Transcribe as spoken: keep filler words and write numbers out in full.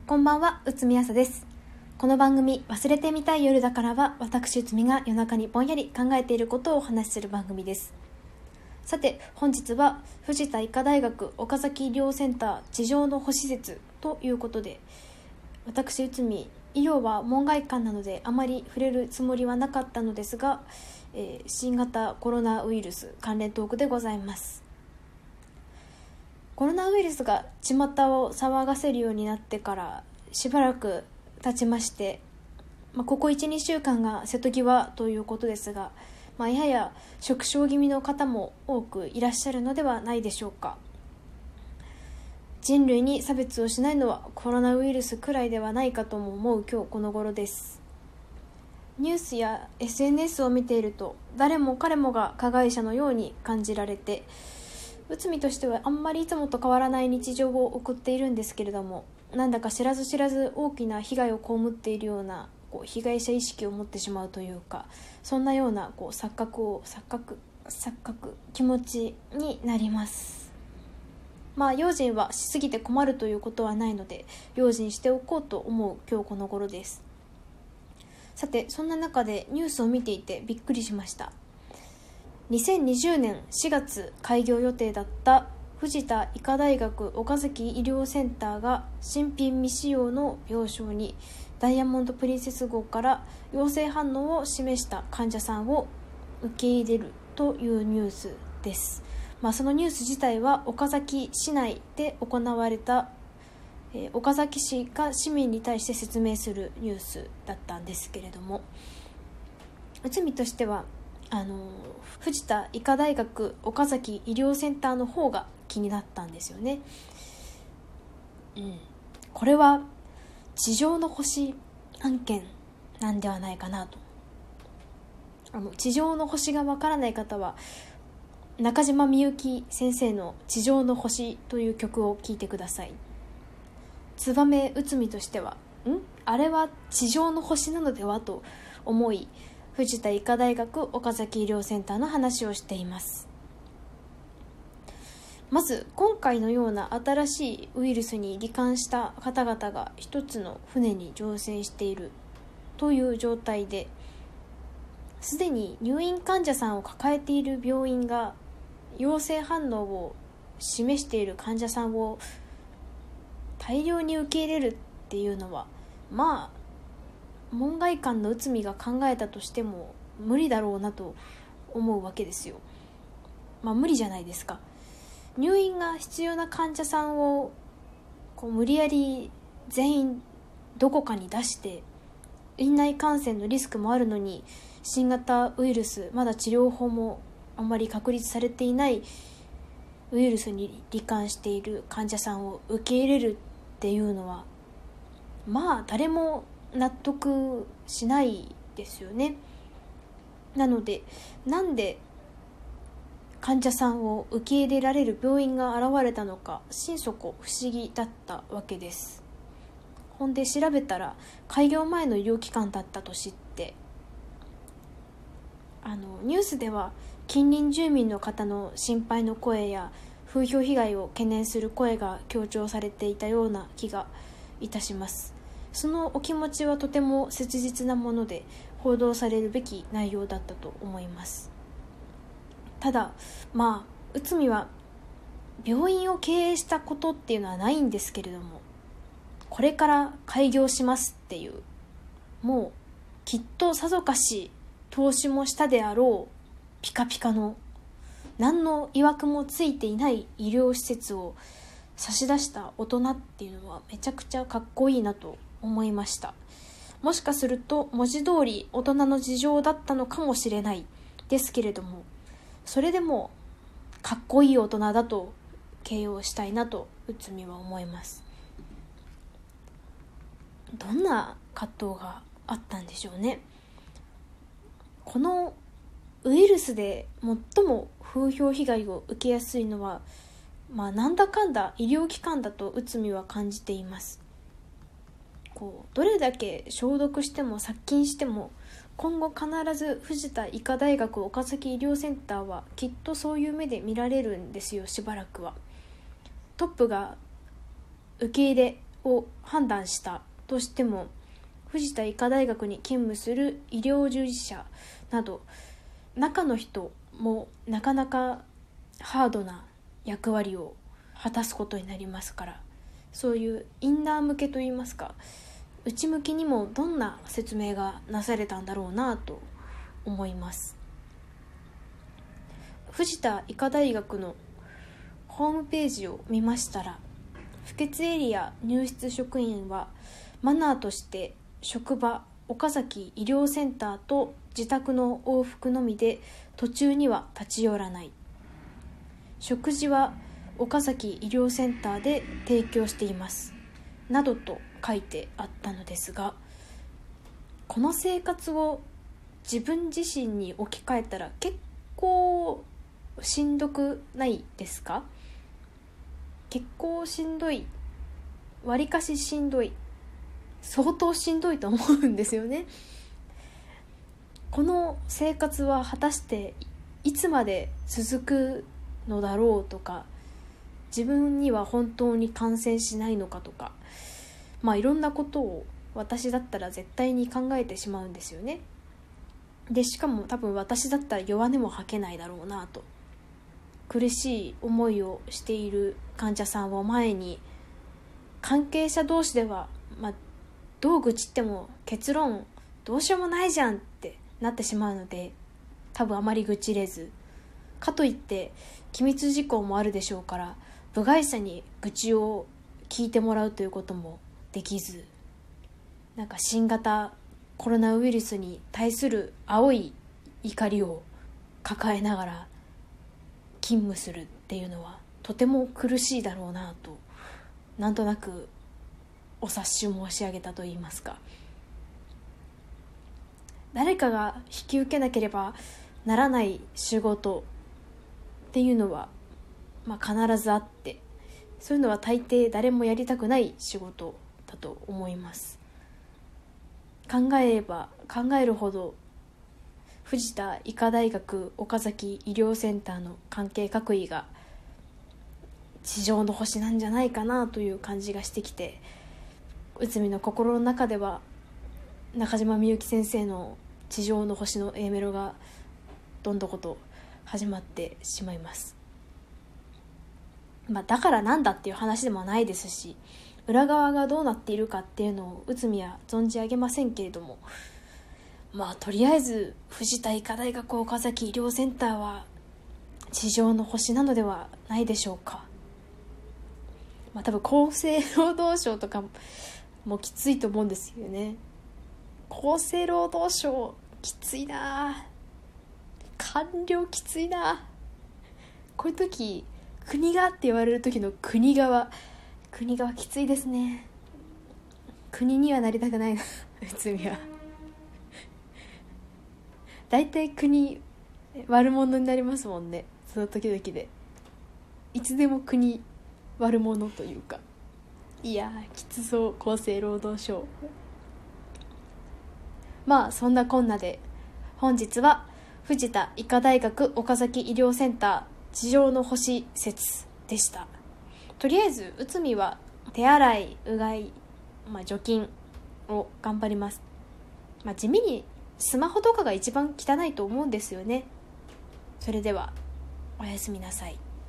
こんばんは、内海朝です。この番組忘れてみたい夜だからは、私内海が夜中にぼんやり考えていることをお話しする番組です。さて、本日は藤田医科大学岡崎医療センター地上の保施設ということで、私内海、医療は門外漢なのであまり触れるつもりはなかったのですが、えー、新型コロナウイルス関連トークでございます。コロナウイルスが巷を騒がせるようになってからしばらく経ちまして、まあ、ここ いちにしゅうかんが瀬戸際ということですが、まあ、やや縮小気味の方も多くいらっしゃるのではないでしょうか。人類に差別をしないのはコロナウイルスくらいではないかとも思う今日この頃です。ニュースや エスエヌエス を見ていると誰も彼もが加害者のように感じられて、内海としてはあんまりいつもと変わらない日常を送っているんですけれども、なんだか知らず知らず大きな被害を被っているようなこう被害者意識を持ってしまうというか、そんなようなこう錯覚を錯覚錯覚気持ちになります。まあ用心はしすぎて困るということはないので、用心しておこうと思う今日この頃です。さて、そんな中でニュースを見ていてびっくりしました。にせんにじゅうねんしがつ開業予定だった藤田医科大学岡崎医療センターが新品未使用の病床にダイヤモンドプリンセス号から陽性反応を示した患者さんを受け入れるというニュースです。まあ、そのニュース自体は岡崎市内で行われた、えー、岡崎市が市民に対して説明するニュースだったんですけれども、内海としてはあの藤田医科大学岡崎医療センターの方が気になったんですよね。うん、これは地上の星案件なんではないかなと。あの地上の星がわからない方は中島みゆき先生の地上の星という曲を聴いてください。ツバメ内海としてはんあれは地上の星なのではと思い、藤田医科大学岡崎医療センターの話をしています。まず今回のような新しいウイルスに罹患した方々が一つの船に乗船しているという状態で、すでに入院患者さんを抱えている病院が陽性反応を示している患者さんを大量に受け入れるっていうのは、まあ門外漢の内海が考えたとしても無理だろうなと思うわけですよ。まあ無理じゃないですか。入院が必要な患者さんをこう無理やり全員どこかに出して、院内感染のリスクもあるのに、新型ウイルスまだ治療法もあんまり確立されていないウイルスに罹患している患者さんを受け入れるっていうのは、まあ誰も納得しないですよね。なので、なんで患者さんを受け入れられる病院が現れたのか心底不思議だったわけです。ほんで調べたら開業前の医療機関だったと知って、あのニュースでは近隣住民の方の心配の声や風評被害を懸念する声が強調されていたような気がいたします。そのお気持ちはとても切実なもので、報道されるべき内容だったと思います。ただまあ内海は病院を経営したことっていうのはないんですけれども、これから開業しますっていう、もうきっとさぞかし投資もしたであろうピカピカの何の曰くもついていない医療施設を差し出した大人っていうのはめちゃくちゃかっこいいなと思いました。もしかすると文字通り大人の事情だったのかもしれないですけれども、それでもかっこいい大人だと形容したいなと内海は思います。どんな葛藤があったんでしょうね。このウイルスで最も風評被害を受けやすいのは、まあなんだかんだ医療機関だと内海は感じています。こうどれだけ消毒しても殺菌しても、今後必ず藤田医科大学岡崎医療センターはきっとそういう目で見られるんですよ。しばらくはトップが受け入れを判断したとしても、藤田医科大学に勤務する医療従事者など中の人もなかなかハードな役割を果たすことになりますから、そういうインナー向けといいますか、内向きにもどんな説明がなされたんだろうなと思います。藤田医科大学のホームページを見ましたら、不潔エリア入室職員はマナーとして職場、岡崎医療センターと自宅の往復のみで途中には立ち寄らない。食事は岡崎医療センターで提供していますなどと書いてあったのですが、この生活を自分自身に置き換えたら結構しんどくないですか？結構しんどい、わりかししんどい、相当しんどいと思うんですよね。この生活は果たしていつまで続くのだろうとか、自分には本当に感染しないのかとか、まあいろんなことを私だったら絶対に考えてしまうんですよね。でしかも多分私だったら弱音も吐けないだろうなと。苦しい思いをしている患者さんを前に、関係者同士では、まあ、どう愚痴っても結論どうしようもないじゃんってなってしまうので、多分あまり愚痴れず、かといって機密事項もあるでしょうから、部外者に愚痴を聞いてもらうということもできず、なんか新型コロナウイルスに対する青い怒りを抱えながら勤務するっていうのはとても苦しいだろうなと、なんとなくお察し申し上げたといいますか、誰かが引き受けなければならない仕事っていうのは、まあ、必ずあって、そういうのは大抵誰もやりたくない仕事だと思います。考えれば考えるほど藤田医科大学岡崎医療センターの関係各位が地上の星なんじゃないかなという感じがしてきて、内海の心の中では中島みゆき先生の地上の星の A メロがどんどこと始まってしまいます。まあ、だからなんだっていう話でもないですし、裏側がどうなっているかっていうのを内海は存じ上げませんけれども、まあとりあえず藤田医科大学岡崎医療センターは地上の星なのではないでしょうか。まあ多分厚生労働省とかもきついと思うんですよね。厚生労働省きついな、官僚きついな。こういう時国がって言われる時の国側国側きついですね。国にはなりたくないな内海は。だいたい国悪者になりますもんね、その時々で。いつでも国悪者というか、いやーきつそう、厚生労働省。まあそんなこんなで本日は藤田医科大学岡崎医療センター地上の星説でした。とりあえず内海は手洗い、うがい、まあ、除菌を頑張ります。まあ、地味にスマホとかが一番汚いと思うんですよね。それではおやすみなさい。